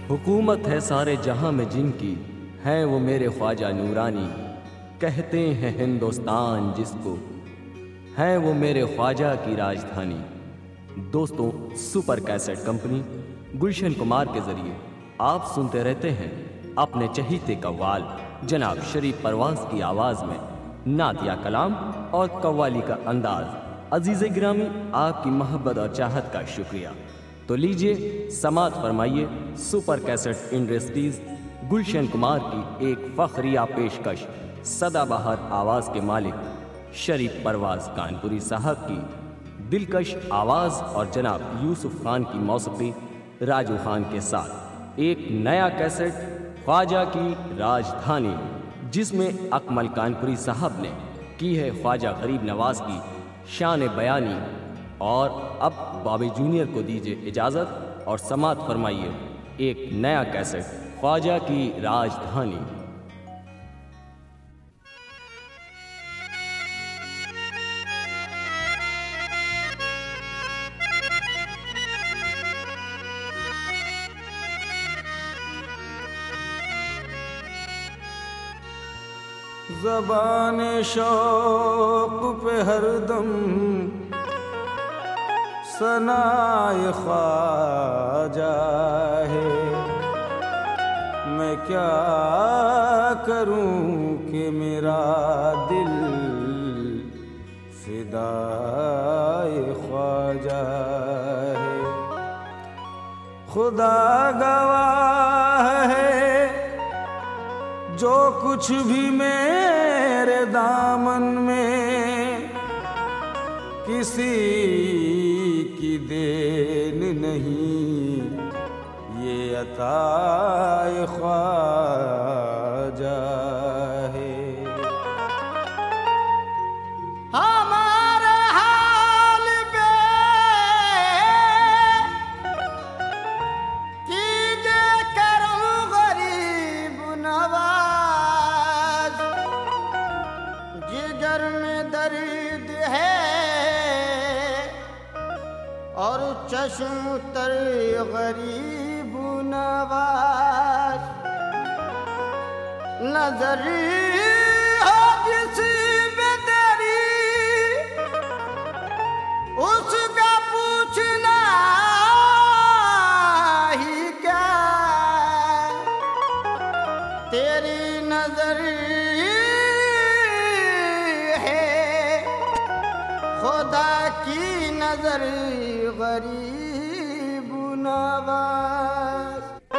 हुकूमत है सारे जहां में जिनकी, हैं वो मेरे ख्वाजा नूरानी। कहते हैं हिंदुस्तान जिसको, हैं वो मेरे ख्वाजा की राजधानी। दोस्तों, super cassette company Gulshan Kumar के जरिए आप सुनते रहते हैं अपने चहीते कव्वाल जनाब शरीफ परवाज की आवाज़ में नातिया कलाम और कव्वाली का अंदाज। अजीज़ गिरामी, आपकी मोहब्बत और चाहत का शुक्रिया। तो लीजिए समात फरमाइए super cassette industries Gulshan Kumar की एक फखरिया पेशकश सदाबहार आवाज़ के मालिक शरीफ परवाज कानपुरी साहब की दिलकश आवाज़ और जनाब यूसुफ खान की मौसीकी राजू खान के साथ एक नया कैसेट ख्वाजा की राजधानी, जिसमें अकमल कानपुरी साहब ने की है ख्वाजा गरीब नवाज की शान बयानी। और अब बॉबी जूनियर को दीजिए इजाज़त और समात फरमाइए एक नया कैसेट ख्वाजा की राजधानी। ज़बान शौक़ पे हरदम सनाए ख्वाजा है। मैं क्या करूं कि मेरा दिल फिदाए ख्वाजा है। खुदा गवाह है जो कुछ भी मेरे दामन में किसी की देन नहीं, ये अताए ख्वाजा है। हमारे हाल पे कीजे करूं गरीब नवाज, जिगर में दर्द है और चश्म तर गरीब नवाज। नजर हो जिसी में तेरी उसका पूछना ही क्या, तेरी नजर है खुदा की नजर गरीब नवाज।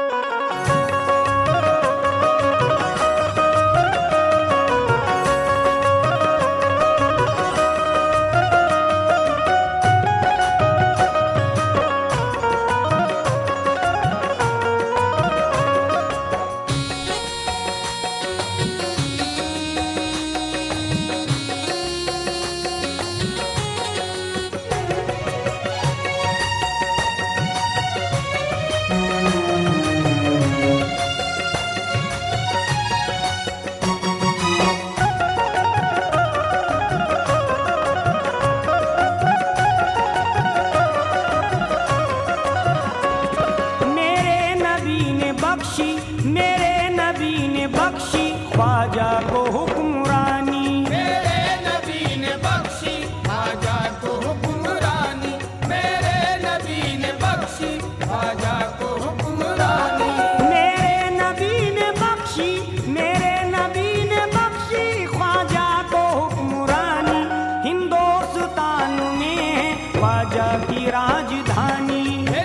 मेरे नबी ने बख्शी ख्वाजा को हुक्मरानी। मेरे नबी ने बख्शी ख्वाजा को हुक्मरानी। मेरे नबी ने बख्शी ख्वाजा को हुक्मरानी। मेरे नबी ने बख्शी, मेरे नबी ने बख्शी ख्वाजा को हुक्मरानी। हिंदुस्तान में है ख्वाजा की राजधानी।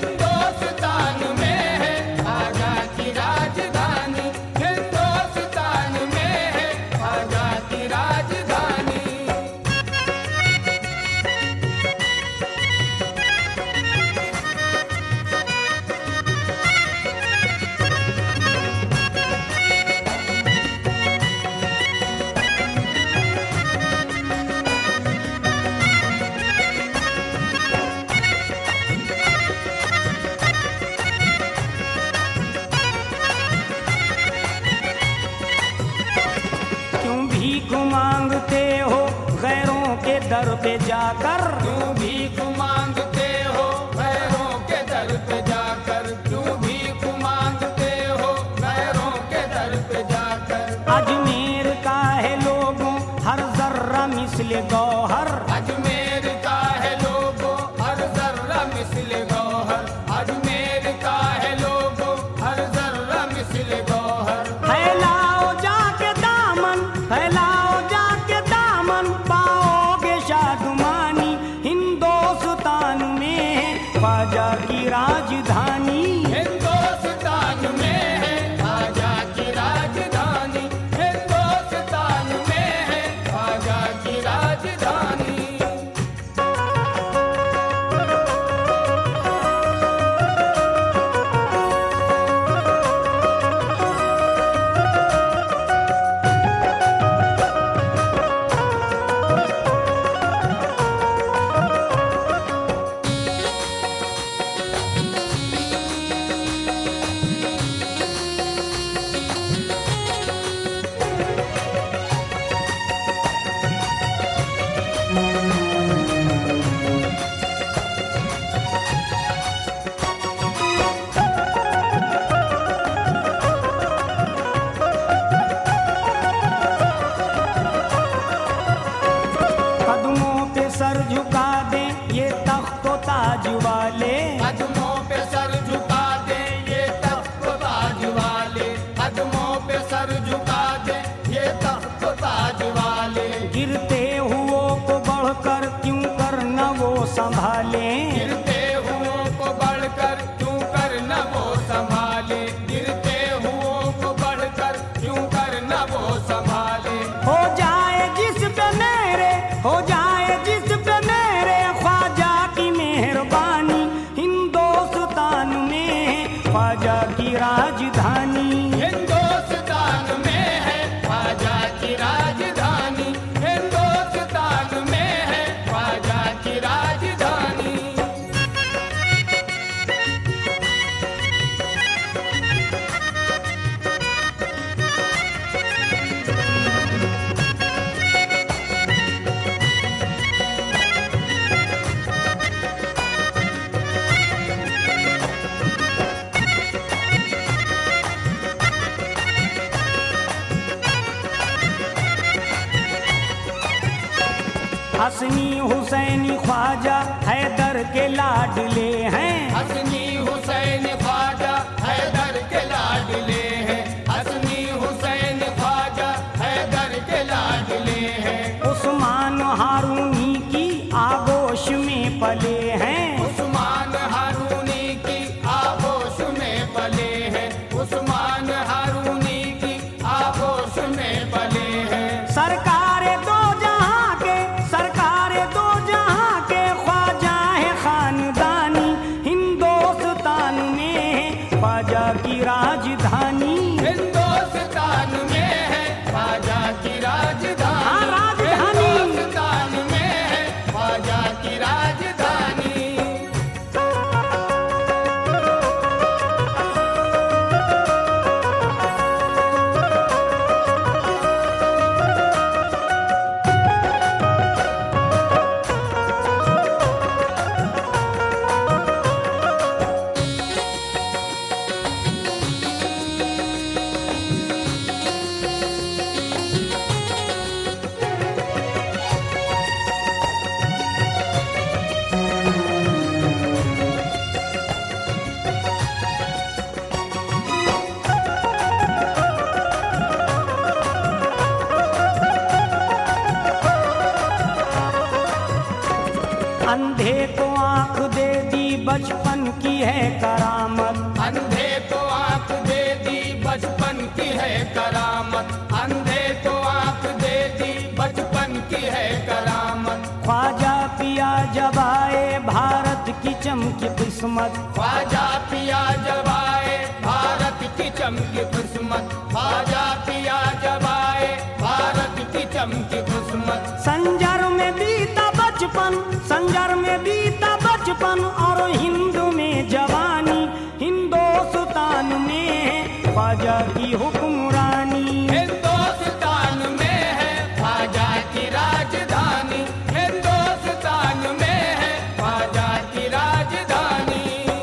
मांगते हो गैरों के दर पे जाकर, क्यों भीख मांगते हो गैरों के दर पे जाकर, क्यों भीख मांगते ख्वाजा की राजधानी। हिंदुस्तान में है ख्वाजा की राजधानी, हिंदुस्तान में है ख्वाजा की राजधानी। हसनी हुसैनी ख्वाजा हैदर के लाडले हैं। हसनी हुसैन ख्वाजा हैदर के लाडले हैं, हसनी हुसैन ख्वाजा हैदर के लाडले हैं। उस्मान हारूनी की आगोश में पले हैं। उस्मान हारूनी की आगोश में पले हैं, उस्मान हारूनी की आगोश में पले हैं। सरकारे दो जहां के, सरकारे दो जहां के ख्वाजा है खानदानी। हिंदुस्तान में है ख्वाजा की राजधानी। हिंदुस्तान में है ख्वाजा की राजधानी। हाँ, राजधानी। हिंदुस्तान में है ख्वाजा की राजधानी। अंधे को आंख दे दी बचपन की है करामत। अंधे को आंख दे दी बचपन की है करामत, अंधे को आंख दे दी बचपन की है करामत। ख्वाजा पिया जब आए भारत की चमकी किस्मत। ख्वाजा पिया जब आए भारत की चमकी किस्मत, ख्वाजा पिया जब आए भारत की चमकी किस्मत। संजर में बीता बचपन, संजर में बीता बचपन और हिंद में जवानी। हिंदुस्तान में है ख्वाजा की हुक्मरानी। हिंदुस्तान में है ख्वाजा की राजधानी, हिंदुस्तान में है ख्वाजा की राजधानी।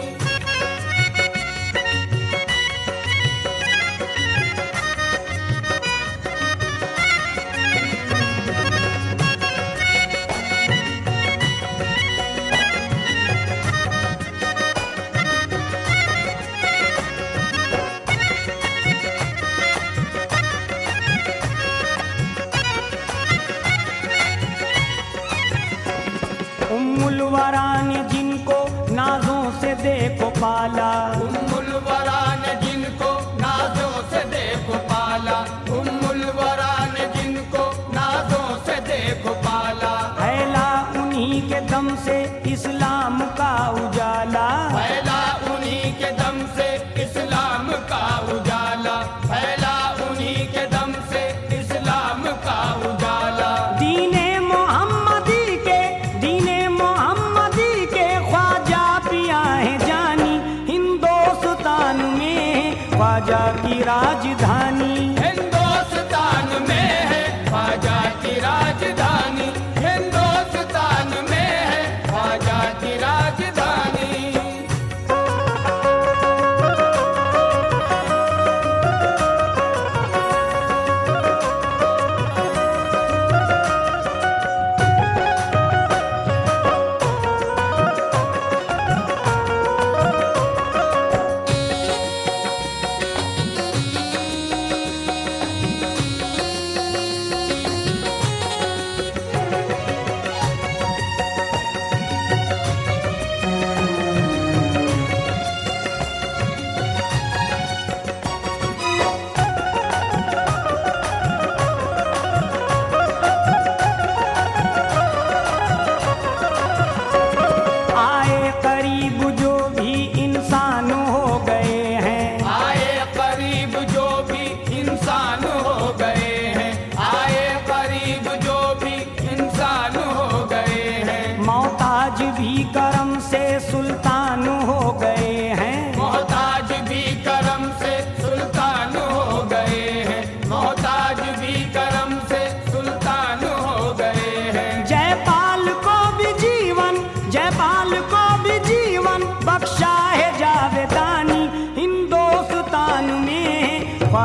उम्मुल वरा ने जिनको नाजों से देखो पाला। उम्मुल वरा ने जिनको नाजों से देखो पाला, उम्मुल वरा ने जिनको नाजों से देखो पाला। फैला उन्हीं के दम से इस्लाम का उजाला। फैला उन्हीं के दम से इस्लाम का उजाला, फैला उन्हीं के दम से इस्लाम का उजाला। दीने मोहम्मदी के, दीने मोहम्मदी के ख्वाजा पिया है जानी। हिंदुस्तान में ख्वाजा की राजधानी। हिंदुस्तान में है ख्वाजा की राजधानी, हिंदुस्तान में है ख्वाजा की राजधानी।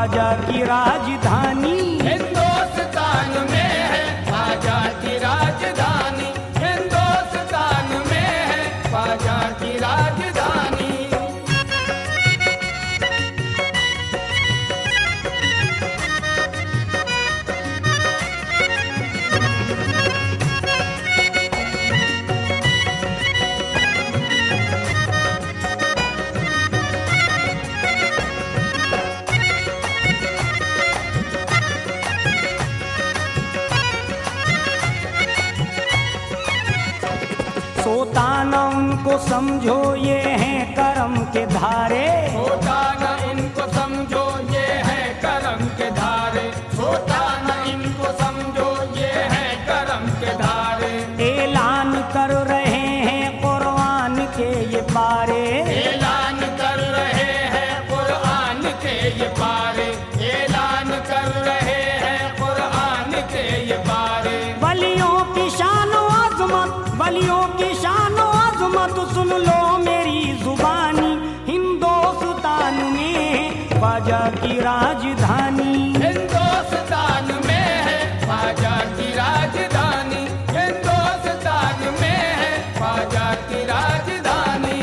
ख्वाजा की राजधानी। हिंदुस्तान में है ख्वाजा की राजधानी, हिंदुस्तान में है ख्वाजा की राजधानी। सोता न उनको समझो ये हैं करम के धारे, सोता न इनको समझो ये है करम के धारे, सोता न इनको समझो ये है करम के धारे। ऐलान कर रहे हैं कुरान के ये पारे, ऐलान कर रहे हैं कुरान के ये पारे, ऐलान कर रहे हैं कुरान के ये पारे। वलियों की शान व अज़मत, वलियों की शान व अज़मत सुन लो मेरी जुबानी। हिंदुस्तान में ख्वाजा की राजधानी, हिंदुस्तान में है ख्वाजा की राजधानी, हिंदुस्तान में है ख्वाजा की राजधानी।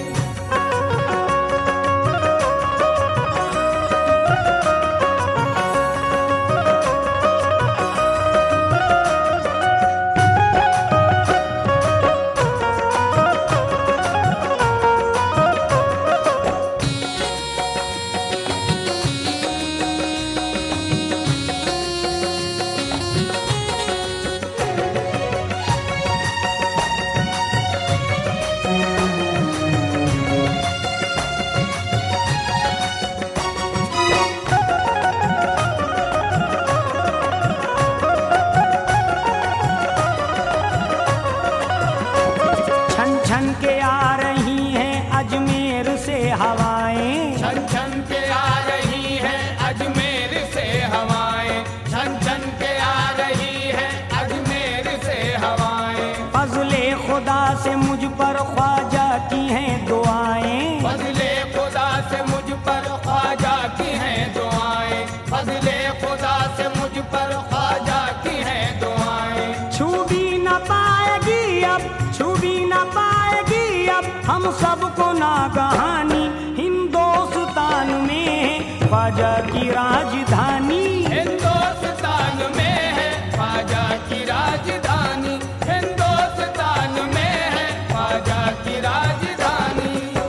छन छन के आ रही हैं अजमेर से हवाएं, छन छन के आ रही है अजमेर से हवाएं, छन छन के आ रही है अजमेर से हवाएं। फजले खुदा से मुझ पर ख्वाजा की हैं दुआएं, फजले खुदा से मुझ पर ख्वाजा की हैं दुआएं, फजले खुदा से मुझ पर ख्वाजा की हैं दुआएं। छू भी न पाएगी अब, छू भी न पाएगी अब हम सबको नागहानी। हिंदुस्तान में ख्वाजा की राजधानी, हिंदुस्तान में है ख्वाजा की राजधानी, हिंदुस्तान में है ख्वाजा की राजधानी।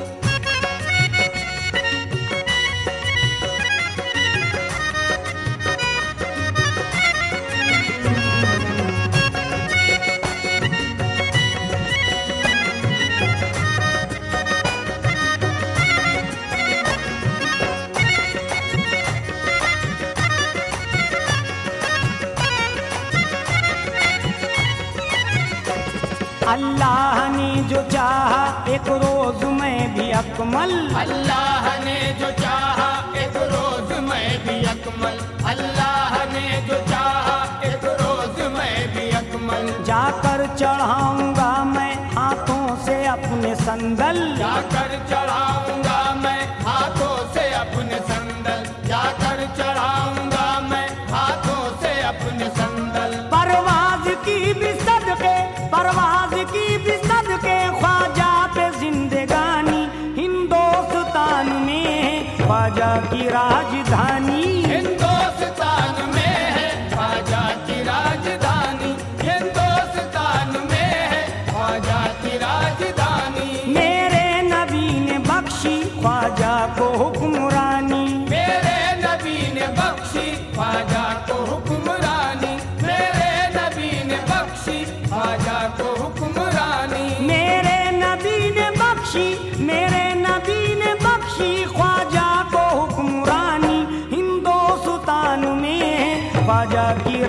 अल्लाह ने जो चाहा एक रोज मैं भी अकमल, अल्लाह ने जो चाहा एक रोज मैं भी अकमल, अल्लाह ने जो चाहा एक रोज मैं भी अकमल। जाकर चढ़ाऊंगा मैं हाथों से अपने संदल, जाकर चढ़ाऊंगा मैं हाथों से अपने संदल, जाकर चढ़ाऊंगा मैं हाथों से अपने संदल। परवाज की भी सदके, परवाज की भी सदके ख्वाजा पे जिंदगानी। हिंदुस्तान में ख्वाजा की राजधानी, हिंदुस्तान में है ख्वाजा की राजधानी, हिंदुस्तान में है ख्वाजा की राजधानी। मेरे नबी ने बख्शी ख्वाजा को हुक्मरानी, मेरे नबी ने बख्शी ख्वाजा को हुक्मरानी, मेरे नबी ने बख्शी ख्वाजा को हुक्मरानी। मेरे नबी ने बख्शी, मेरे नबी ने बख्शी ख्वाजा को हुक्मरानी। हिंदुस्तान में ख्वाजा की